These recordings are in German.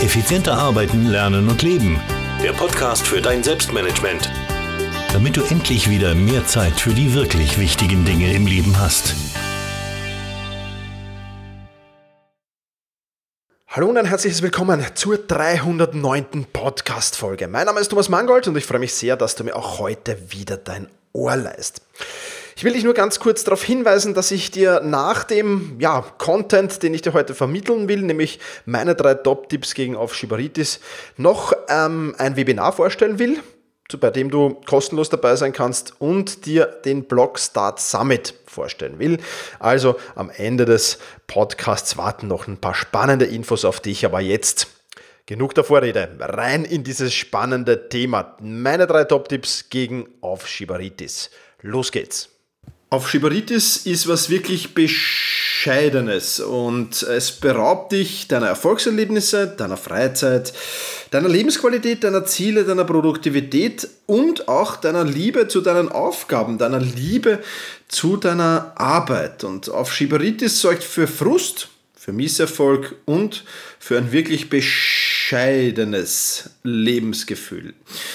Effizienter arbeiten, lernen und leben. Der Podcast für dein Selbstmanagement. Damit du endlich wieder mehr Zeit für die wirklich wichtigen Dinge im Leben hast. Hallo und ein herzliches Willkommen zur 309. Podcast-Folge. Mein Name ist Thomas Mangold und ich freue mich sehr, dass du mir auch heute wieder dein Ohr leihst. Ich will dich nur ganz kurz darauf hinweisen, dass ich dir nach dem Content, den ich dir heute vermitteln will, nämlich meine 3 Top-Tipps gegen Aufschieberitis, noch ein Webinar vorstellen will, bei dem du kostenlos dabei sein kannst und dir den Blog Start Summit vorstellen will. Also am Ende des Podcasts warten noch ein paar spannende Infos auf dich, aber jetzt genug der Vorrede, rein in dieses spannende Thema. Meine 3 Top-Tipps gegen Aufschieberitis. Los geht's! Aufschieberitis ist was wirklich Bescheidenes und es beraubt dich deiner Erfolgserlebnisse, deiner Freizeit, deiner Lebensqualität, deiner Ziele, deiner Produktivität und auch deiner Liebe zu deinen Aufgaben, deiner Liebe zu deiner Arbeit. Und Aufschieberitis sorgt für Frust, für Misserfolg und für ein wirklich bescheidenes Lebensgefühl.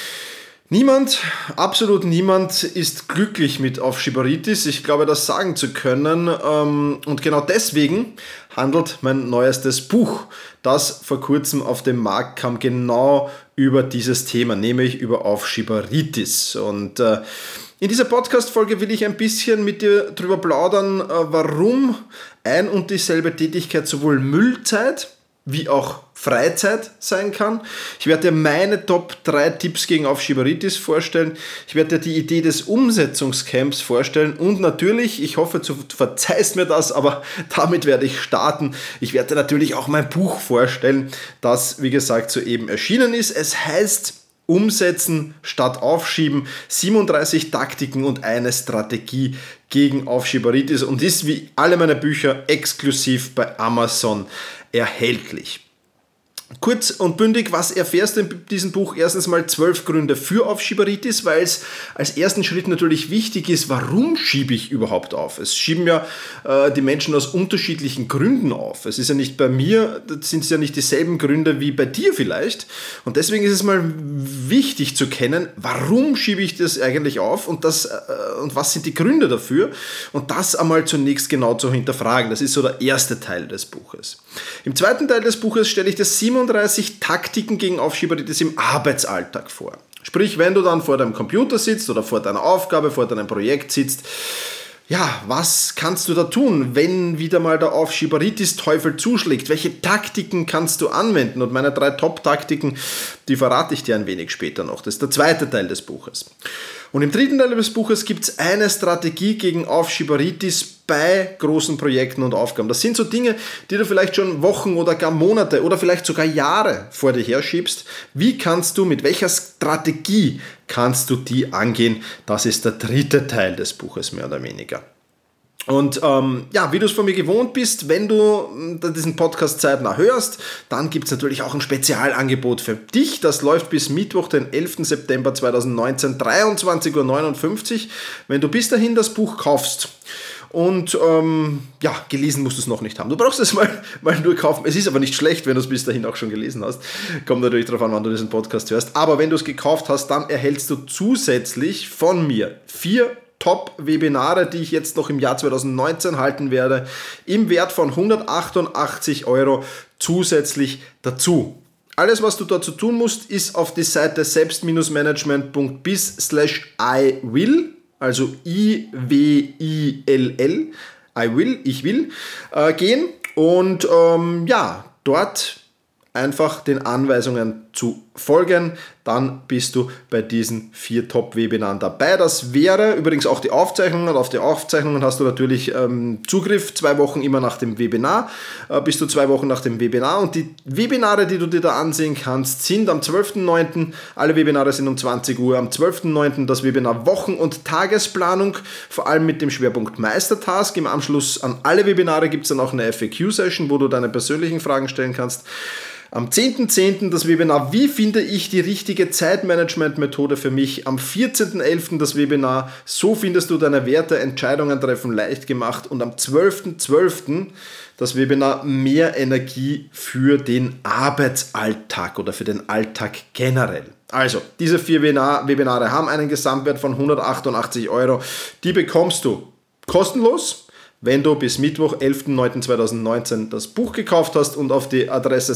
Absolut niemand ist glücklich mit Aufschieberitis. Ich glaube, das sagen zu können. Und genau deswegen handelt mein neuestes Buch, das vor kurzem auf den Markt kam, genau über dieses Thema, nämlich über Aufschieberitis. Und in dieser Podcast-Folge will ich ein bisschen mit dir darüber plaudern, warum ein und dieselbe Tätigkeit sowohl Müllzeit wie auch Freizeit sein kann. Ich werde dir meine Top 3 Tipps gegen Aufschieberitis vorstellen. Ich werde dir die Idee des Umsetzungscamps vorstellen und natürlich, ich hoffe, du verzeihst mir das, aber damit werde ich starten. Ich werde dir natürlich auch mein Buch vorstellen, das, wie gesagt, soeben erschienen ist. Es heißt Umsetzen statt Aufschieben, 37 Taktiken und eine Strategie gegen Aufschieberitis und ist wie alle meine Bücher exklusiv bei Amazon erhältlich. Kurz und bündig, was erfährst du in diesem Buch? Erstens mal 12 Gründe für Aufschieberitis, weil es als ersten Schritt natürlich wichtig ist, warum schiebe ich überhaupt auf? Es schieben ja die Menschen aus unterschiedlichen Gründen auf. Es ist ja nicht bei mir, das sind ja nicht dieselben Gründe wie bei dir vielleicht. Und deswegen ist es mal wichtig zu kennen, warum schiebe ich das eigentlich auf und was sind die Gründe dafür? Und das einmal zunächst genau zu hinterfragen. Das ist so der erste Teil des Buches. Im zweiten Teil des Buches stelle ich dir 37 Taktiken gegen Aufschieberitis im Arbeitsalltag vor. Sprich, wenn du dann vor deinem Computer sitzt oder vor deiner Aufgabe, vor deinem Projekt sitzt, was kannst du da tun, wenn wieder mal der Aufschieberitis-Teufel zuschlägt? Welche Taktiken kannst du anwenden? Und meine 3 Top-Taktiken, die verrate ich dir ein wenig später noch. Das ist der zweite Teil des Buches. Und im dritten Teil des Buches gibt es eine Strategie gegen Aufschieberitis bei großen Projekten und Aufgaben. Das sind so Dinge, die du vielleicht schon Wochen oder gar Monate oder vielleicht sogar Jahre vor dir herschiebst. Mit welcher Strategie kannst du die angehen? Das ist der dritte Teil des Buches, mehr oder weniger. Und wie du es von mir gewohnt bist, wenn du diesen Podcast zeitnah hörst, dann gibt es natürlich auch ein Spezialangebot für dich. Das läuft bis Mittwoch, den 11. September 2019, 23:59 Uhr. Wenn du bis dahin das Buch kaufst und gelesen musst du es noch nicht haben. Du brauchst es mal nur kaufen. Es ist aber nicht schlecht, wenn du es bis dahin auch schon gelesen hast. Kommt natürlich darauf an, wann du diesen Podcast hörst. Aber wenn du es gekauft hast, dann erhältst du zusätzlich von mir 4 Top-Webinare, die ich jetzt noch im Jahr 2019 halten werde, im Wert von 188 € zusätzlich dazu. Alles, was du dazu tun musst, ist auf die Seite selbst-management.biz/iwill, also IWILL, ich will, gehen und dort einfach den Anweisungen zu folgen, dann bist du bei diesen 4 Top-Webinaren dabei. Das wäre übrigens auch die Aufzeichnungen. Auf die Aufzeichnungen hast du natürlich Zugriff 2 Wochen immer nach dem Webinar, bis zu 2 Wochen nach dem Webinar. Und die Webinare, die du dir da ansehen kannst, sind am 12.09. Alle Webinare sind um 20 Uhr. Am 12.09. das Webinar Wochen- und Tagesplanung, vor allem mit dem Schwerpunkt Meistertask. Im Anschluss an alle Webinare gibt es dann auch eine FAQ-Session, wo du deine persönlichen Fragen stellen kannst. Am 10.10. das Webinar Wie finde ich die richtige Zeitmanagement-Methode für mich? Am 14.11. das Webinar, so findest du deine Werte, Entscheidungen treffen leicht gemacht, und am 12.12. das Webinar mehr Energie für den Arbeitsalltag oder für den Alltag generell. Also, diese 4 Webinare haben einen Gesamtwert von 188 €. Die bekommst du kostenlos, wenn du bis Mittwoch, 11.09.2019 das Buch gekauft hast und auf die Adresse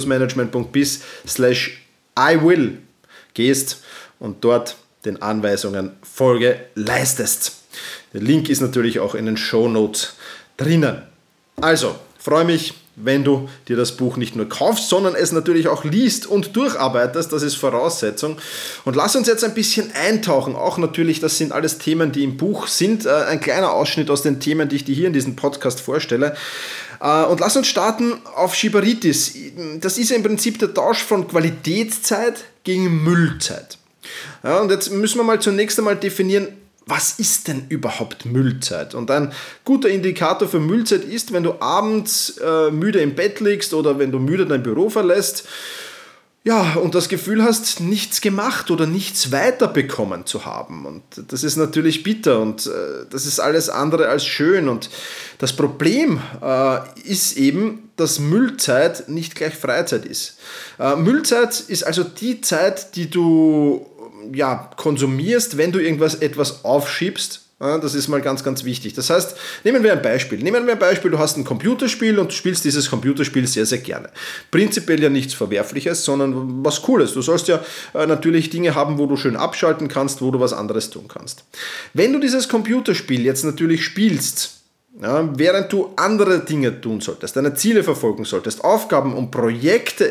selbst-management.biz/iwill gehst und dort den Anweisungen Folge leistest. Der Link ist natürlich auch in den Shownotes drinnen. Also, freue mich, wenn du dir das Buch nicht nur kaufst, sondern es natürlich auch liest und durcharbeitest. Das ist Voraussetzung. Und lass uns jetzt ein bisschen eintauchen. Auch natürlich, das sind alles Themen, die im Buch sind. Ein kleiner Ausschnitt aus den Themen, die ich dir hier in diesem Podcast vorstelle. Und lass uns starten auf Shibaritis. Das ist ja im Prinzip der Tausch von Qualitätszeit gegen Müllzeit. Ja, und jetzt müssen wir mal zunächst einmal definieren, was ist denn überhaupt Müllzeit? Und ein guter Indikator für Müllzeit ist, wenn du abends müde im Bett liegst oder wenn du müde dein Büro verlässt, ja, und das Gefühl hast, nichts gemacht oder nichts weiterbekommen zu haben. Und das ist natürlich bitter und das ist alles andere als schön. Und das Problem ist eben, dass Müllzeit nicht gleich Freizeit ist. Müllzeit ist also die Zeit, die du konsumierst, wenn du etwas aufschiebst. Das ist mal ganz, ganz wichtig. Das heißt, nehmen wir ein Beispiel. Du hast ein Computerspiel und du spielst dieses Computerspiel sehr, sehr gerne. Prinzipiell ja nichts Verwerfliches, sondern was Cooles. Du sollst ja natürlich Dinge haben, wo du schön abschalten kannst, wo du was anderes tun kannst. Wenn du dieses Computerspiel jetzt natürlich spielst, während du andere Dinge tun solltest, deine Ziele verfolgen solltest, Aufgaben und Projekte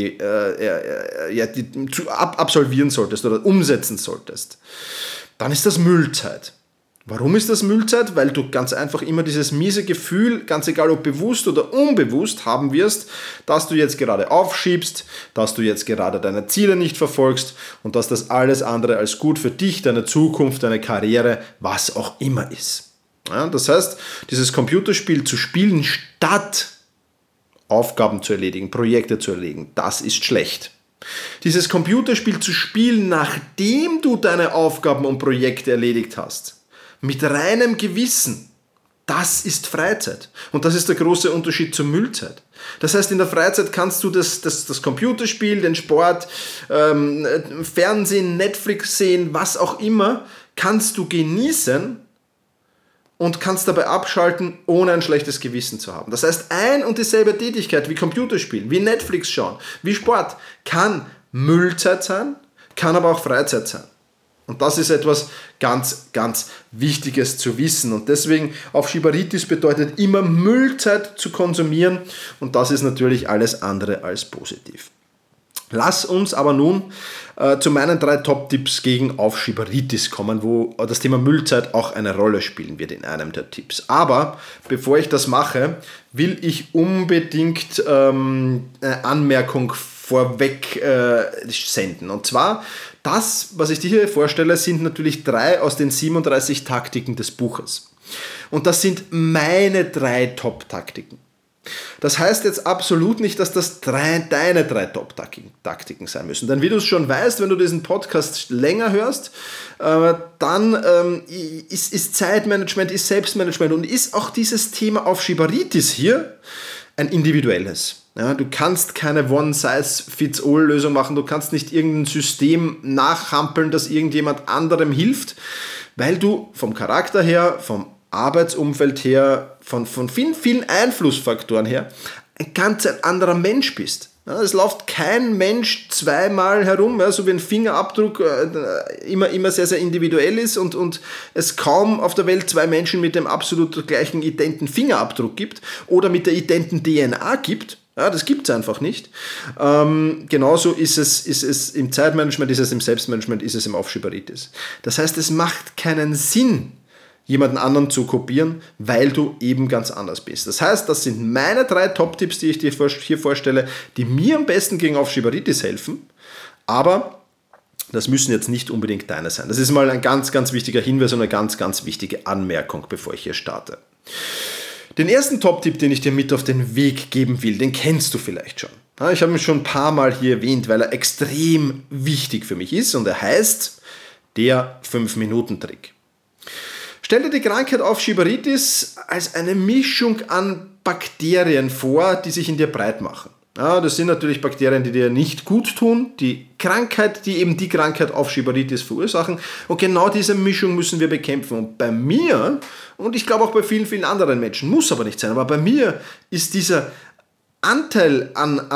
absolvieren solltest oder umsetzen solltest, dann ist das Müllzeit. Warum ist das Müllzeit? Weil du ganz einfach immer dieses miese Gefühl, ganz egal ob bewusst oder unbewusst, haben wirst, dass du jetzt gerade aufschiebst, dass du jetzt gerade deine Ziele nicht verfolgst und dass das alles andere als gut für dich, deine Zukunft, deine Karriere, was auch immer ist. Ja, das heißt, dieses Computerspiel zu spielen, statt Aufgaben zu erledigen, Projekte zu erledigen, das ist schlecht. Dieses Computerspiel zu spielen, nachdem du deine Aufgaben und Projekte erledigt hast, mit reinem Gewissen, das ist Freizeit. Und das ist der große Unterschied zur Müllzeit. Das heißt, in der Freizeit kannst du das Computerspiel, den Sport, Fernsehen, Netflix sehen, was auch immer, kannst du genießen und kannst dabei abschalten, ohne ein schlechtes Gewissen zu haben. Das heißt, ein und dieselbe Tätigkeit wie Computerspielen, wie Netflix schauen, wie Sport, kann Müllzeit sein, kann aber auch Freizeit sein. Und das ist etwas ganz, ganz Wichtiges zu wissen. Und deswegen auf Shibaritis bedeutet immer Müllzeit zu konsumieren. Und das ist natürlich alles andere als positiv. Lass uns aber nun zu meinen 3 Top-Tipps gegen Aufschieberitis kommen, wo das Thema Müllzeit auch eine Rolle spielen wird in einem der Tipps. Aber bevor ich das mache, will ich unbedingt eine Anmerkung vorweg senden. Und zwar, das, was ich dir hier vorstelle, sind natürlich 3 aus den 37 Taktiken des Buches. Und das sind meine 3 Top-Taktiken. Das heißt jetzt absolut nicht, dass das deine 3 Top-Taktiken sein müssen. Denn wie du es schon weißt, wenn du diesen Podcast länger hörst, dann ist Zeitmanagement, ist Selbstmanagement und ist auch dieses Thema Aufschieberitis hier ein individuelles. Ja, du kannst keine One-Size-Fits-All-Lösung machen, du kannst nicht irgendein System nachhampeln, das irgendjemand anderem hilft, weil du vom Charakter her, vom Arbeitsumfeld her, von vielen, vielen Einflussfaktoren her, ein ganz anderer Mensch bist. Ja, es läuft kein Mensch zweimal herum, ja, so wie ein Fingerabdruck immer sehr, sehr individuell ist und es kaum auf der Welt 2 Menschen mit dem absolut gleichen identen Fingerabdruck gibt oder mit der identen DNA gibt. Ja, das gibt es einfach nicht. Genauso ist es im Zeitmanagement, ist es im Selbstmanagement, ist es im Aufschieberitis. Das heißt, es macht keinen Sinn, jemanden anderen zu kopieren, weil du eben ganz anders bist. Das heißt, das sind meine 3 Top-Tipps, die ich dir hier vorstelle, die mir am besten gegen Aufschieberitis helfen, aber das müssen jetzt nicht unbedingt deine sein. Das ist mal ein ganz, ganz wichtiger Hinweis und eine ganz, ganz wichtige Anmerkung, bevor ich hier starte. Den ersten Top-Tipp, den ich dir mit auf den Weg geben will, den kennst du vielleicht schon. Ich habe ihn schon ein paar Mal hier erwähnt, weil er extrem wichtig für mich ist und er heißt der 5-Minuten-Trick. Stell dir die Krankheit Aufschieberitis als eine Mischung an Bakterien vor, die sich in dir breit machen. Ja, das sind natürlich Bakterien, die dir nicht gut tun, die Krankheit, die eben die Krankheit Aufschieberitis verursachen. Und genau diese Mischung müssen wir bekämpfen. Und bei mir, und ich glaube auch bei vielen, vielen anderen Menschen, muss aber nicht sein, aber bei mir ist dieser Anteil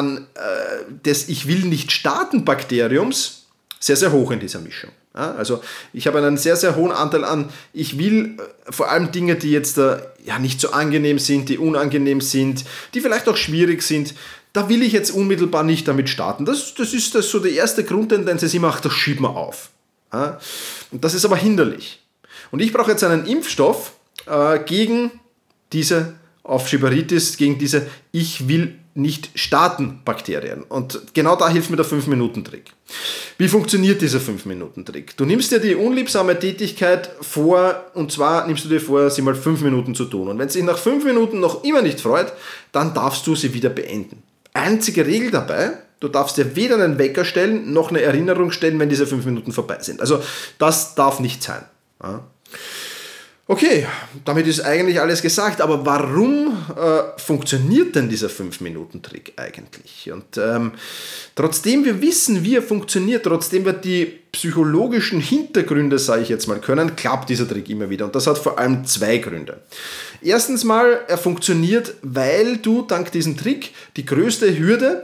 des Ich will nicht starten Bakteriums sehr, sehr hoch in dieser Mischung. Ja, also ich habe einen sehr, sehr hohen Anteil an, ich will vor allem Dinge, die jetzt nicht so angenehm sind, die unangenehm sind, die vielleicht auch schwierig sind, da will ich jetzt unmittelbar nicht damit starten. Das ist so die erste Grundtendenz, ist immer, das schieben wir auf. Ja, und das ist aber hinderlich. Und ich brauche jetzt einen Impfstoff gegen diese Aufschieberitis, gegen diese Ich will nicht starten Bakterien. Und genau da hilft mir der 5-Minuten-Trick. Wie funktioniert dieser 5-Minuten-Trick? Du nimmst dir die unliebsame Tätigkeit vor, und zwar nimmst du dir vor, sie mal 5 Minuten zu tun. Und wenn es sich nach 5 Minuten noch immer nicht freut, dann darfst du sie wieder beenden. Einzige Regel dabei, du darfst dir weder einen Wecker stellen, noch eine Erinnerung stellen, wenn diese 5 Minuten vorbei sind. Also das darf nicht sein. Ja. Okay, damit ist eigentlich alles gesagt, aber warum funktioniert denn dieser 5-Minuten-Trick eigentlich? Und trotzdem wir wissen, wie er funktioniert, trotzdem wir die psychologischen Hintergründe, sage ich jetzt mal, können, klappt dieser Trick immer wieder. Und das hat vor allem 2 Gründe. Erstens mal, er funktioniert, weil du dank diesem Trick die größte Hürde,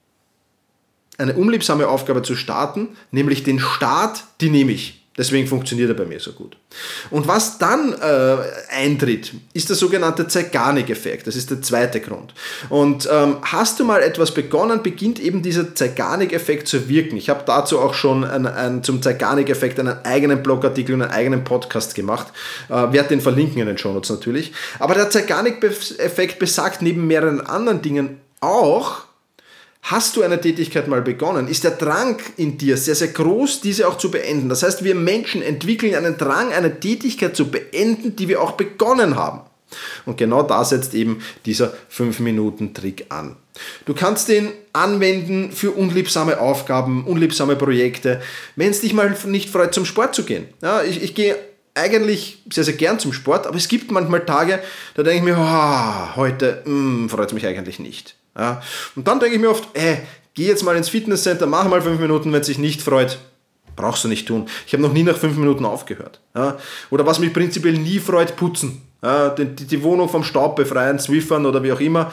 eine unliebsame Aufgabe zu starten, nämlich den Start, die nehme ich. Deswegen funktioniert er bei mir so gut. Und was dann eintritt, ist der sogenannte Zeigarnik-Effekt. Das ist der zweite Grund. Und hast du mal etwas begonnen, beginnt eben dieser Zeigarnik-Effekt zu wirken. Ich habe dazu auch schon zum Zeigarnik-Effekt einen eigenen Blogartikel und einen eigenen Podcast gemacht. Werde den verlinken in den Shownotes natürlich. Aber der Zeigarnik-Effekt besagt neben mehreren anderen Dingen auch, hast du eine Tätigkeit mal begonnen, ist der Drang in dir sehr, sehr groß, diese auch zu beenden. Das heißt, wir Menschen entwickeln einen Drang, eine Tätigkeit zu beenden, die wir auch begonnen haben. Und genau da setzt eben dieser 5-Minuten-Trick an. Du kannst den anwenden für unliebsame Aufgaben, unliebsame Projekte, wenn es dich mal nicht freut, zum Sport zu gehen. Ja, ich gehe eigentlich sehr, sehr gern zum Sport, aber es gibt manchmal Tage, da denke ich mir, heute freut es mich eigentlich nicht. Ja, und dann denke ich mir oft, geh jetzt mal ins Fitnesscenter, mach mal 5 Minuten, wenn es sich nicht freut. Brauchst du nicht tun. Ich habe noch nie nach 5 Minuten aufgehört. Ja, oder was mich prinzipiell nie freut, putzen. Ja, die Wohnung vom Staub befreien, Zwiffern oder wie auch immer,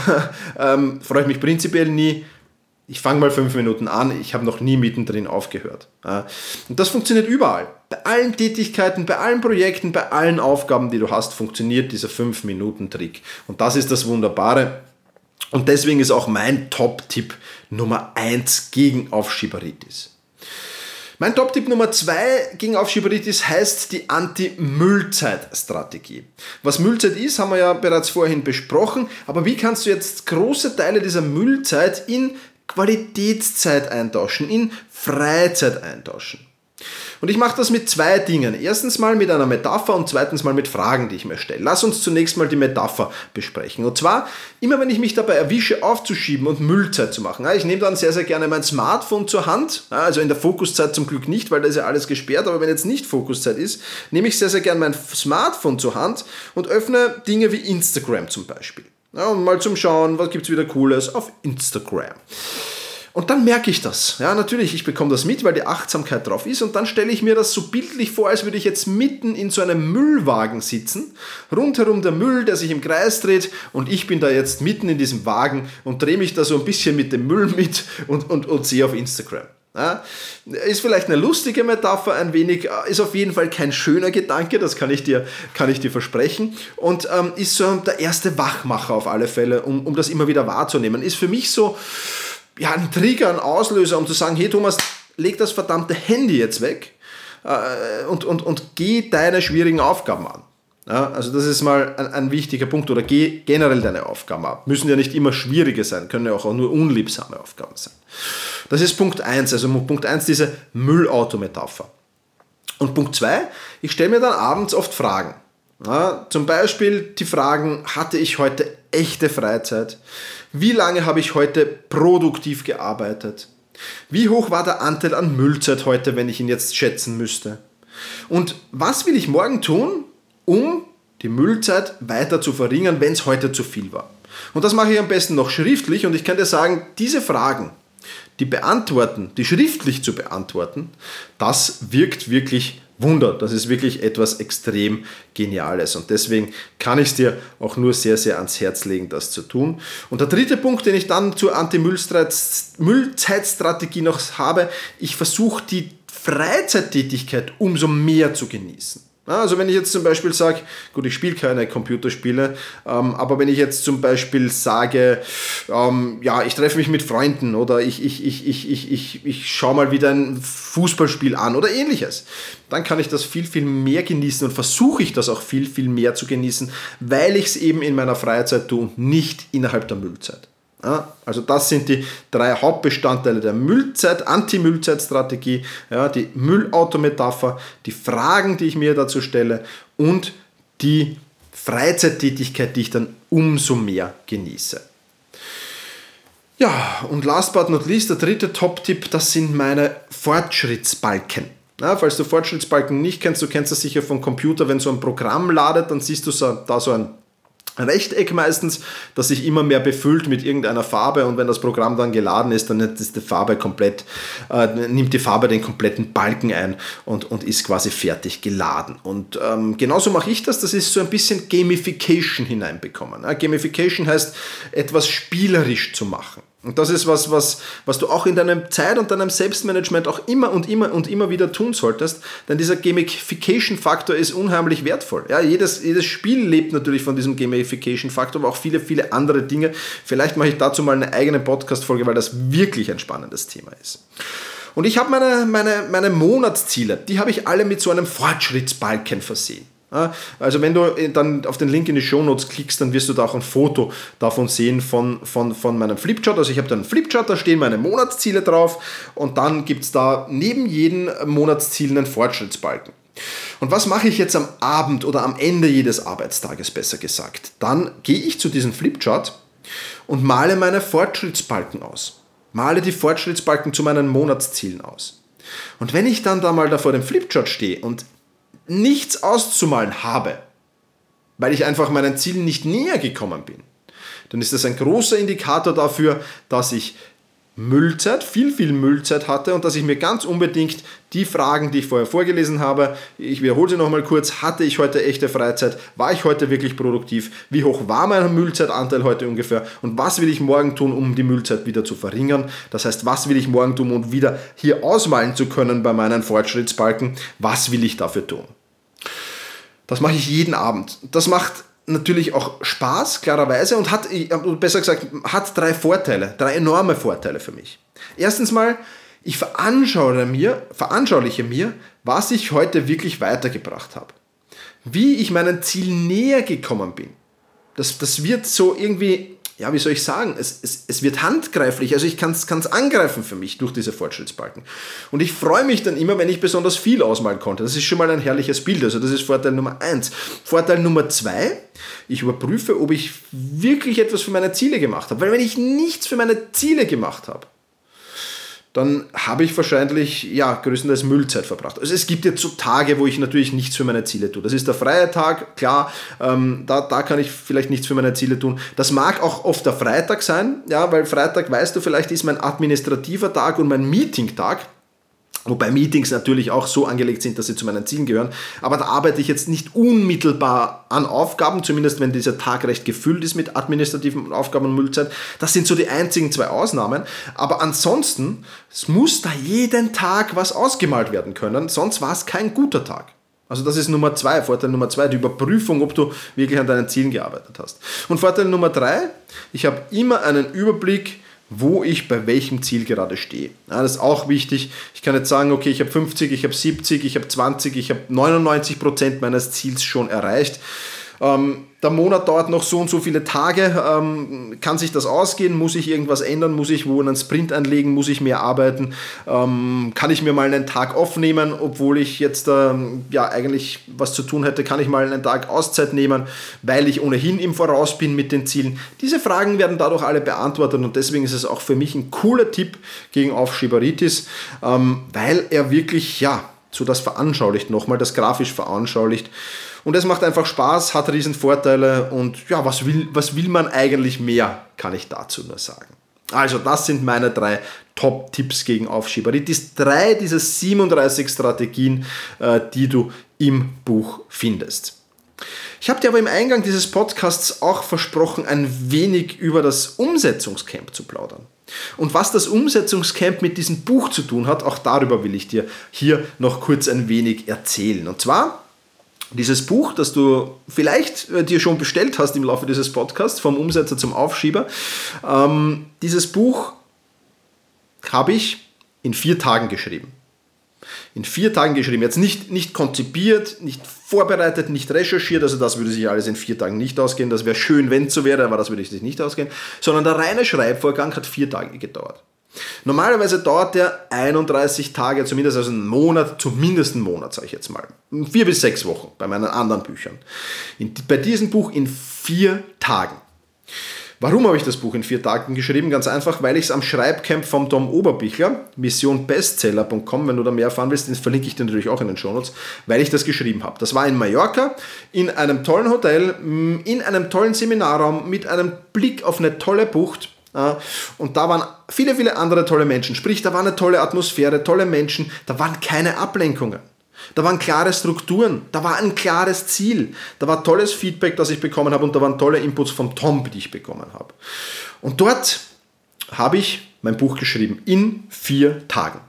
freut mich prinzipiell nie. Ich fange mal 5 Minuten an, ich habe noch nie mittendrin aufgehört. Ja, und das funktioniert überall. Bei allen Tätigkeiten, bei allen Projekten, bei allen Aufgaben, die du hast, funktioniert dieser 5-Minuten-Trick. Und das ist das Wunderbare. Und deswegen ist auch mein Top-Tipp Nummer 1 gegen Aufschieberitis. Mein Top-Tipp Nummer 2 gegen Aufschieberitis heißt die Anti-Müllzeit-Strategie. Was Müllzeit ist, haben wir ja bereits vorhin besprochen, aber wie kannst du jetzt große Teile dieser Müllzeit in Qualitätszeit eintauschen, in Freizeit eintauschen? Und ich mache das mit 2 Dingen. Erstens mal mit einer Metapher und zweitens mal mit Fragen, die ich mir stelle. Lass uns zunächst mal die Metapher besprechen. Und zwar, immer wenn ich mich dabei erwische, aufzuschieben und Müllzeit zu machen. Ich nehme dann sehr, sehr gerne mein Smartphone zur Hand. Also in der Fokuszeit zum Glück nicht, weil da ist ja alles gesperrt. Aber wenn jetzt nicht Fokuszeit ist, nehme ich sehr, sehr gerne mein Smartphone zur Hand und öffne Dinge wie Instagram zum Beispiel. Ja, um mal zum Schauen, was gibt es wieder Cooles auf Instagram. Und dann merke ich das. Ja, natürlich, ich bekomme das mit, weil die Achtsamkeit drauf ist. Und dann stelle ich mir das so bildlich vor, als würde ich jetzt mitten in so einem Müllwagen sitzen. Rundherum der Müll, der sich im Kreis dreht. Und ich bin da jetzt mitten in diesem Wagen und drehe mich da so ein bisschen mit dem Müll mit und sehe auf Instagram. Ja, ist vielleicht eine lustige Metapher, ein wenig, ist auf jeden Fall kein schöner Gedanke, das kann ich dir versprechen. Und ist so der erste Wachmacher auf alle Fälle, um das immer wieder wahrzunehmen. Ist für mich so ein Trigger, ein Auslöser, um zu sagen, hey Thomas, leg das verdammte Handy jetzt weg und geh deine schwierigen Aufgaben an. Ja, also das ist mal ein wichtiger Punkt. Oder geh generell deine Aufgaben ab. Müssen ja nicht immer schwierige sein, können ja auch nur unliebsame Aufgaben sein. Das ist Punkt 1, also Punkt 1 diese Müllauto-Metapher. Und Punkt 2, ich stelle mir dann abends oft Fragen. Ja, zum Beispiel die Fragen, hatte ich heute echte Freizeit? Wie lange habe ich heute produktiv gearbeitet? Wie hoch war der Anteil an Müllzeit heute, wenn ich ihn jetzt schätzen müsste? Und was will ich morgen tun, um die Müllzeit weiter zu verringern, wenn es heute zu viel war? Und das mache ich am besten noch schriftlich und ich kann dir sagen, diese Fragen, die schriftlich zu beantworten, das wirkt wirklich Wunder. Das ist wirklich etwas extrem Geniales und deswegen kann ich es dir auch nur sehr, sehr ans Herz legen, das zu tun. Und der dritte Punkt, den ich dann zur Anti-Müllzeitstrategie noch habe, ich versuche die Freizeittätigkeit umso mehr zu genießen. Also wenn ich jetzt zum Beispiel sage, gut, ich spiele keine Computerspiele, aber wenn ich jetzt zum Beispiel sage, ich treffe mich mit Freunden oder ich schaue mal wieder ein Fußballspiel an oder ähnliches, dann kann ich das viel, viel mehr genießen und versuche ich das auch viel, viel mehr zu genießen, weil ich es eben in meiner Freizeit tue und nicht innerhalb der Müllzeit. Ja, also das sind die 3 Hauptbestandteile der Anti-Müllzeitstrategie, ja, die Müllautometapher, die Fragen, die ich mir dazu stelle und die Freizeittätigkeit, die ich dann umso mehr genieße. Ja, und last but not least, der dritte Top-Tipp, das sind meine Fortschrittsbalken. Ja, falls du Fortschrittsbalken nicht kennst, du kennst das sicher vom Computer, wenn so ein Programm ladet, dann siehst du da so ein Rechteck meistens, das sich immer mehr befüllt mit irgendeiner Farbe und wenn das Programm dann geladen ist, dann nimmt die Farbe den kompletten Balken ein und ist quasi fertig geladen. Und genauso mache ich das ist so ein bisschen Gamification hineinbekommen. Gamification heißt, etwas spielerisch zu machen. Und das ist was du auch in deinem Zeit- und deinem Selbstmanagement auch immer wieder tun solltest, denn dieser Gamification-Faktor ist unheimlich wertvoll. Ja, jedes Spiel lebt natürlich von diesem Gamification-Faktor, aber auch viele, viele andere Dinge. Vielleicht mache ich dazu mal eine eigene Podcast-Folge, weil das wirklich ein spannendes Thema ist. Und ich habe meine Monatsziele, die habe ich alle mit so einem Fortschrittsbalken versehen. Also wenn du dann auf den Link in die Shownotes klickst, dann wirst du da auch ein Foto davon sehen von meinem Flipchart. Also ich habe da einen Flipchart, da stehen meine Monatsziele drauf und dann gibt es da neben jedem Monatsziel einen Fortschrittsbalken. Und was mache ich jetzt am Abend oder am Ende jedes Arbeitstages, besser gesagt? Dann gehe ich zu diesem Flipchart und male meine Fortschrittsbalken aus. Male die Fortschrittsbalken zu meinen Monatszielen aus. Und wenn ich dann da mal da vor dem Flipchart stehe und nichts auszumalen habe, weil ich einfach meinen Zielen nicht näher gekommen bin, dann ist das ein großer Indikator dafür, dass ich viel Müllzeit hatte und dass ich mir ganz unbedingt die Fragen, die ich vorher vorgelesen habe, ich wiederhole sie nochmal kurz, hatte ich heute echte Freizeit, war ich heute wirklich produktiv, wie hoch war mein Müllzeitanteil heute ungefähr und was will ich morgen tun, um die Müllzeit wieder zu verringern, das heißt, was will ich morgen tun, um wieder hier ausmalen zu können bei meinen Fortschrittsbalken, was will ich dafür tun. Das mache ich jeden Abend. Das macht natürlich auch Spaß, klarerweise, und hat 3 enorme Vorteile für mich. Erstens mal, ich veranschauliche mir, was ich heute wirklich weitergebracht habe. Wie ich meinem Ziel näher gekommen bin. Das wird so irgendwie, ja, wie soll ich sagen, es wird handgreiflich, also ich kann es angreifen für mich durch diese Fortschrittsbalken. Und ich freue mich dann immer, wenn ich besonders viel ausmalen konnte. Das ist schon mal ein herrliches Bild, also das ist Vorteil Nummer 1. Vorteil Nummer 2, ich überprüfe, ob ich wirklich etwas für meine Ziele gemacht habe. Weil wenn ich nichts für meine Ziele gemacht habe, dann habe ich wahrscheinlich größtenteils Müllzeit verbracht. Also es gibt jetzt so Tage, wo ich natürlich nichts für meine Ziele tue. Das ist der freie Tag, klar, da kann ich vielleicht nichts für meine Ziele tun. Das mag auch oft der Freitag sein, ja, weil Freitag, weißt du, vielleicht ist mein administrativer Tag und mein Meeting-Tag. Wobei Meetings natürlich auch so angelegt sind, dass sie zu meinen Zielen gehören. Aber da arbeite ich jetzt nicht unmittelbar an Aufgaben, zumindest wenn dieser Tag recht gefüllt ist mit administrativen Aufgaben und Müllzeit. Das sind so die einzigen 2 Ausnahmen. Aber ansonsten, es muss da jeden Tag was ausgemalt werden können, sonst war es kein guter Tag. Also das ist Vorteil Nummer 2, die Überprüfung, ob du wirklich an deinen Zielen gearbeitet hast. Und Vorteil Nummer 3, ich habe immer einen Überblick, wo ich bei welchem Ziel gerade stehe. Ja, das ist auch wichtig. Ich kann jetzt sagen, okay, ich habe 50, ich habe 70, ich habe 20, ich habe 99% meines Ziels schon erreicht. Der Monat dauert noch so und so viele Tage, kann sich das ausgehen, muss ich irgendwas ändern, muss ich wo einen Sprint einlegen, muss ich mehr arbeiten, kann ich mir mal einen Tag aufnehmen, obwohl ich jetzt eigentlich was zu tun hätte, kann ich mal einen Tag Auszeit nehmen, weil ich ohnehin im Voraus bin mit den Zielen. Diese Fragen werden dadurch alle beantwortet und deswegen ist es auch für mich ein cooler Tipp gegen Aufschieberitis, weil er wirklich, so das veranschaulicht nochmal, das grafisch veranschaulicht. Und es macht einfach Spaß, hat riesen Vorteile und was will man eigentlich mehr, kann ich dazu nur sagen. Also das sind meine 3 Top-Tipps gegen Aufschieberitis. 3 dieser 37 Strategien, die du im Buch findest. Ich habe dir aber im Eingang dieses Podcasts auch versprochen, ein wenig über das Umsetzungscamp zu plaudern. Und was das Umsetzungscamp mit diesem Buch zu tun hat, auch darüber will ich dir hier noch kurz ein wenig erzählen. Und zwar dieses Buch, das du vielleicht dir schon bestellt hast im Laufe dieses Podcasts, vom Umsetzer zum Aufschieber. Dieses Buch habe ich in 4 Tagen geschrieben. In 4 Tagen geschrieben. Jetzt nicht konzipiert, nicht vorbereitet, nicht recherchiert. Also das würde sich alles in 4 Tagen nicht ausgehen. Das wäre schön, wenn es so wäre, aber das würde sich nicht ausgehen. Sondern der reine Schreibvorgang hat 4 Tage gedauert. Normalerweise dauert der 31 Tage, zumindest also einen Monat, sage ich jetzt mal. 4 bis 6 Wochen bei meinen anderen Büchern. Bei diesem Buch in 4 Tagen. Warum habe ich das Buch in 4 Tagen geschrieben? Ganz einfach, weil ich es am Schreibcamp vom Tom Oberbichler, missionbestseller.com, wenn du da mehr erfahren willst, das verlinke ich dir natürlich auch in den Shownotes, weil ich das geschrieben habe. Das war in Mallorca, in einem tollen Hotel, in einem tollen Seminarraum, mit einem Blick auf eine tolle Bucht. Und da waren viele, viele andere tolle Menschen. Sprich, da war eine tolle Atmosphäre, tolle Menschen, da waren keine Ablenkungen. Da waren klare Strukturen, da war ein klares Ziel, da war tolles Feedback, das ich bekommen habe und da waren tolle Inputs vom Tom, die ich bekommen habe. Und dort habe ich mein Buch geschrieben, in 4 Tagen.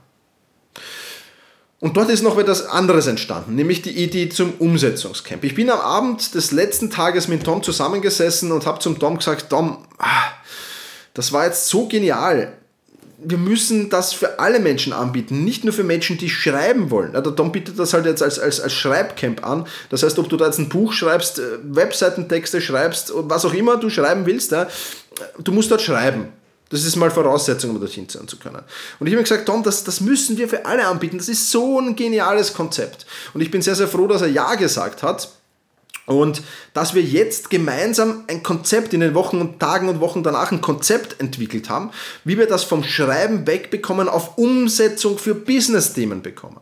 Und dort ist noch etwas anderes entstanden, nämlich die Idee zum Umsetzungscamp. Ich bin am Abend des letzten Tages mit Tom zusammengesessen und habe zum Tom gesagt, Tom, das war jetzt so genial. Wir müssen das für alle Menschen anbieten, nicht nur für Menschen, die schreiben wollen. Der Tom bietet das halt jetzt als Schreibcamp an. Das heißt, ob du da jetzt ein Buch schreibst, Webseitentexte schreibst, was auch immer du schreiben willst, du musst dort schreiben. Das ist mal Voraussetzung, um dorthin sein zu können. Und ich habe mir gesagt, Tom, das müssen wir für alle anbieten. Das ist so ein geniales Konzept. Und ich bin sehr, sehr froh, dass er Ja gesagt hat. Und dass wir jetzt gemeinsam ein Konzept in den Wochen und Tagen und Wochen danach ein Konzept entwickelt haben, wie wir das vom Schreiben wegbekommen, auf Umsetzung für Business-Themen bekommen.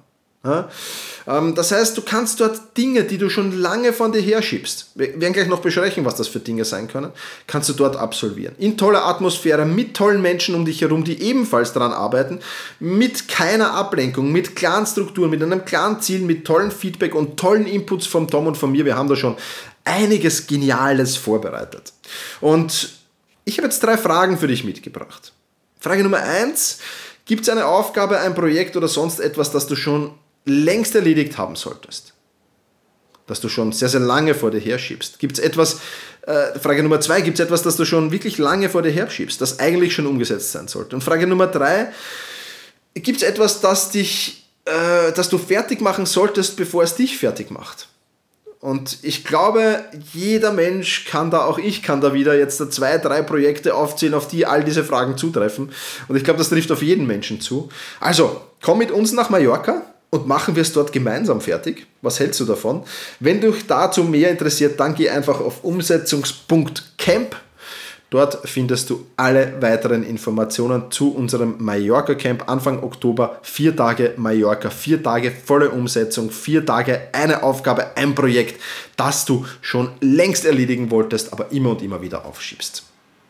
Das heißt, du kannst dort Dinge, die du schon lange von dir herschiebst, wir werden gleich noch besprechen, was das für Dinge sein können, kannst du dort absolvieren. In toller Atmosphäre, mit tollen Menschen um dich herum, die ebenfalls daran arbeiten, mit keiner Ablenkung, mit klaren Strukturen, mit einem klaren Ziel, mit tollen Feedback und tollen Inputs vom Tom und von mir. Wir haben da schon einiges Geniales vorbereitet. Und ich habe jetzt 3 Fragen für dich mitgebracht. Frage Nummer 1, gibt es eine Aufgabe, ein Projekt oder sonst etwas, das du schon längst erledigt haben solltest, dass du schon sehr, sehr lange vor dir herschiebst? Gibt es etwas, Frage Nummer 2, gibt es etwas, das du schon wirklich lange vor dir herschiebst, das eigentlich schon umgesetzt sein sollte? Und Frage Nummer 3, gibt es etwas, das du fertig machen solltest, bevor es dich fertig macht? Und ich glaube, jeder Mensch kann da, auch ich kann da wieder jetzt 2, 3 Projekte aufzählen, auf die all diese Fragen zutreffen. Und ich glaube, das trifft auf jeden Menschen zu. Also, komm mit uns nach Mallorca und machen wir es dort gemeinsam fertig. Was hältst du davon? Wenn dich dazu mehr interessiert, dann geh einfach auf umsetzungs.camp. Dort findest du alle weiteren Informationen zu unserem Mallorca-Camp Anfang Oktober. 4 Tage Mallorca, 4 Tage volle Umsetzung, 4 Tage eine Aufgabe, ein Projekt, das du schon längst erledigen wolltest, aber immer und immer wieder aufschiebst.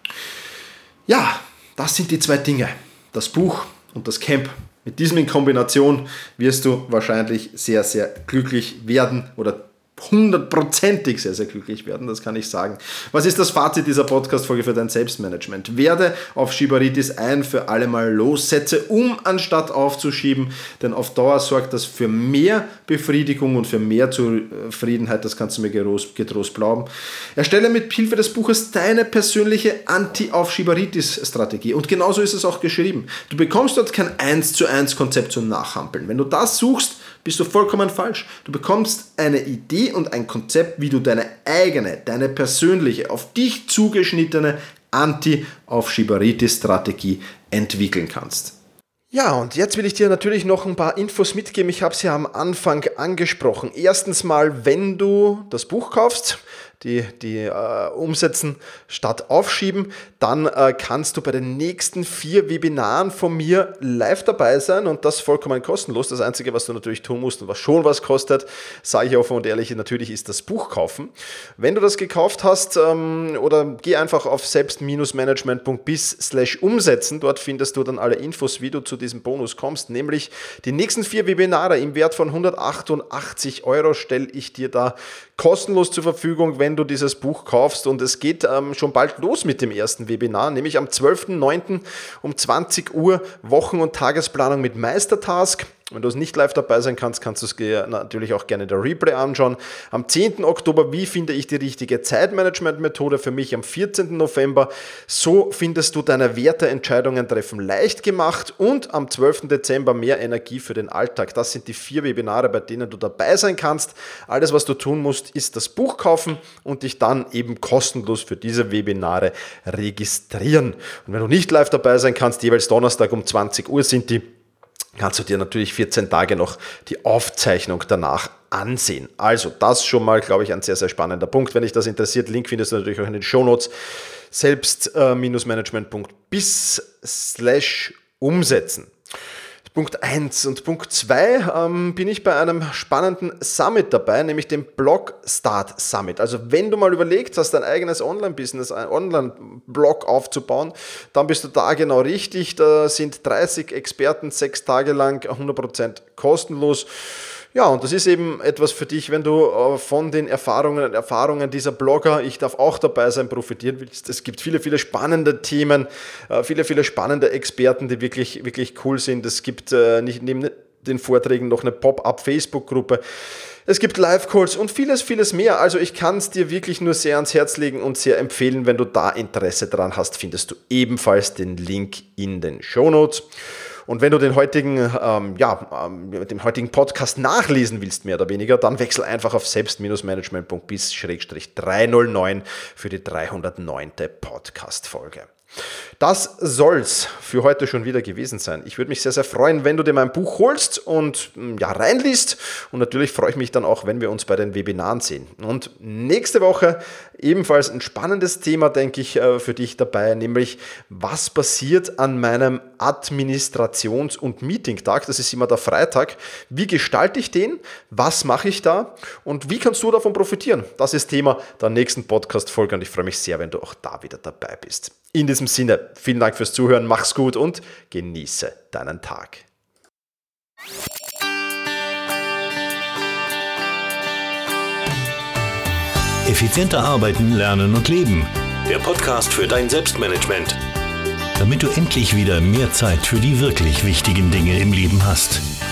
Ja, das sind die 2 Dinge. Das Buch und das Camp. Mit diesem in Kombination wirst du wahrscheinlich sehr, sehr glücklich werden oder 100%ig sehr, sehr glücklich werden, das kann ich sagen. Was ist das Fazit dieser Podcast-Folge für dein Selbstmanagement? Werde auf Schieberitis ein für alle Mal los, setze anstatt aufzuschieben, denn auf Dauer sorgt das für mehr Befriedigung und für mehr Zufriedenheit, das kannst du mir getrost glauben. Erstelle mit Hilfe des Buches deine persönliche Anti-Aufschieberitis-Strategie und genauso ist es auch geschrieben. Du bekommst dort kein 1:1 Konzept zum Nachhampeln. Wenn du das suchst, bist du vollkommen falsch. Du bekommst eine Idee, Strategie und ein Konzept, wie du deine persönliche, auf dich zugeschnittene Anti-Aufschieberitis-Strategie entwickeln kannst. Ja, und jetzt will ich dir natürlich noch ein paar Infos mitgeben. Ich habe es ja am Anfang angesprochen. Erstens mal, wenn du das Buch kaufst, die umsetzen statt aufschieben, dann kannst du bei den nächsten 4 Webinaren von mir live dabei sein und das vollkommen kostenlos. Das Einzige, was du natürlich tun musst und was schon was kostet, sage ich offen und ehrlich, natürlich ist das Buch kaufen. Wenn du das gekauft hast oder geh einfach auf selbst-management.biz/umsetzen, dort findest du dann alle Infos, wie du zu diesem Bonus kommst, nämlich die nächsten 4 Webinare im Wert von 188 € stelle ich dir da kostenlos zur Verfügung, wenn du dieses Buch kaufst, und es geht schon bald los mit dem ersten Webinar, nämlich am 12.09. um 20 Uhr Wochen- und Tagesplanung mit Meistertask. Wenn du es nicht live dabei sein kannst, kannst du es natürlich auch gerne der Replay anschauen. Am 10. Oktober, wie finde ich die richtige Zeitmanagement-Methode für mich? Am 14. November, so findest du deine Werteentscheidungen treffen leicht gemacht. Und am 12. Dezember, mehr Energie für den Alltag. Das sind die 4 Webinare, bei denen du dabei sein kannst. Alles, was du tun musst, ist das Buch kaufen und dich dann eben kostenlos für diese Webinare registrieren. Und wenn du nicht live dabei sein kannst, jeweils Donnerstag um 20 Uhr sind die, kannst du dir natürlich 14 Tage noch die Aufzeichnung danach ansehen. Also das schon mal, glaube ich, ein sehr, sehr spannender Punkt. Wenn dich das interessiert, Link findest du natürlich auch in den Shownotes. Selbst-management.biz/umsetzen. Punkt 1 und Punkt 2 bin ich bei einem spannenden Summit dabei, nämlich dem Blog Start Summit. Also wenn du mal überlegt hast, dein eigenes Online-Business, ein Online-Blog aufzubauen, dann bist du da genau richtig. Da sind 30 Experten 6 Tage lang 100% kostenlos. Ja, und das ist eben etwas für dich, wenn du von den Erfahrungen dieser Blogger, ich darf auch dabei sein, profitieren willst. Es gibt viele, viele spannende Themen, viele, viele spannende Experten, die wirklich, wirklich cool sind. Es gibt neben den Vorträgen noch eine Pop-up-Facebook-Gruppe. Es gibt Live-Calls und vieles, vieles mehr. Also ich kann es dir wirklich nur sehr ans Herz legen und sehr empfehlen. Wenn du da Interesse dran hast, findest du ebenfalls den Link in den Shownotes. Und wenn du den heutigen Podcast nachlesen willst, mehr oder weniger, dann wechsel einfach auf selbst-management.biz/309 für die 309. Podcast-Folge. Das soll's für heute schon wieder gewesen sein. Ich würde mich sehr, sehr freuen, wenn du dir mein Buch holst und reinliest. Und natürlich freue ich mich dann auch, wenn wir uns bei den Webinaren sehen. Und nächste Woche ebenfalls ein spannendes Thema, denke ich, für dich dabei, nämlich was passiert an meinem Administrations- und Meetingtag. Das ist immer der Freitag. Wie gestalte ich den? Was mache ich da? Und wie kannst du davon profitieren? Das ist Thema der nächsten Podcast-Folge und ich freue mich sehr, wenn du auch da wieder dabei bist. In diesem Sinne, vielen Dank fürs Zuhören, mach's gut und genieße deinen Tag. Effizienter arbeiten, lernen und leben. Der Podcast für dein Selbstmanagement. Damit du endlich wieder mehr Zeit für die wirklich wichtigen Dinge im Leben hast.